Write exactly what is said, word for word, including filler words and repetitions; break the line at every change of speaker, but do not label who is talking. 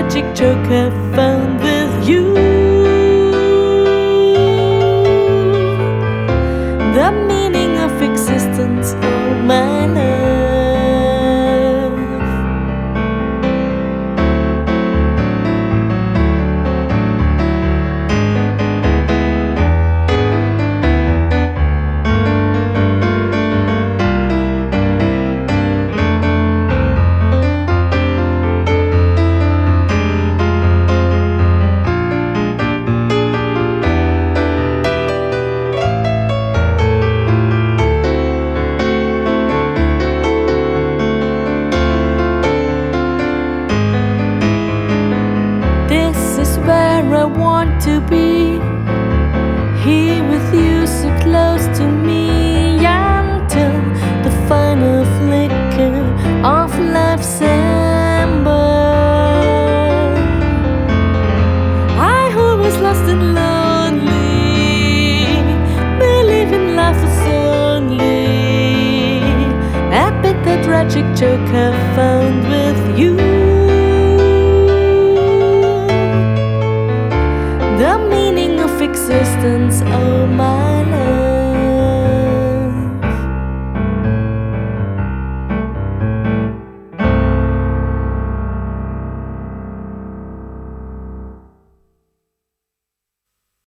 tragic joke I found with you. The meaning of existence, oh my love. Where I want to be, here with you so close to me, until the final flicker of life's ember. I who was lost and lonely, believe in love was only a bit the tragic joke I found with you. The meaning of existence, oh my.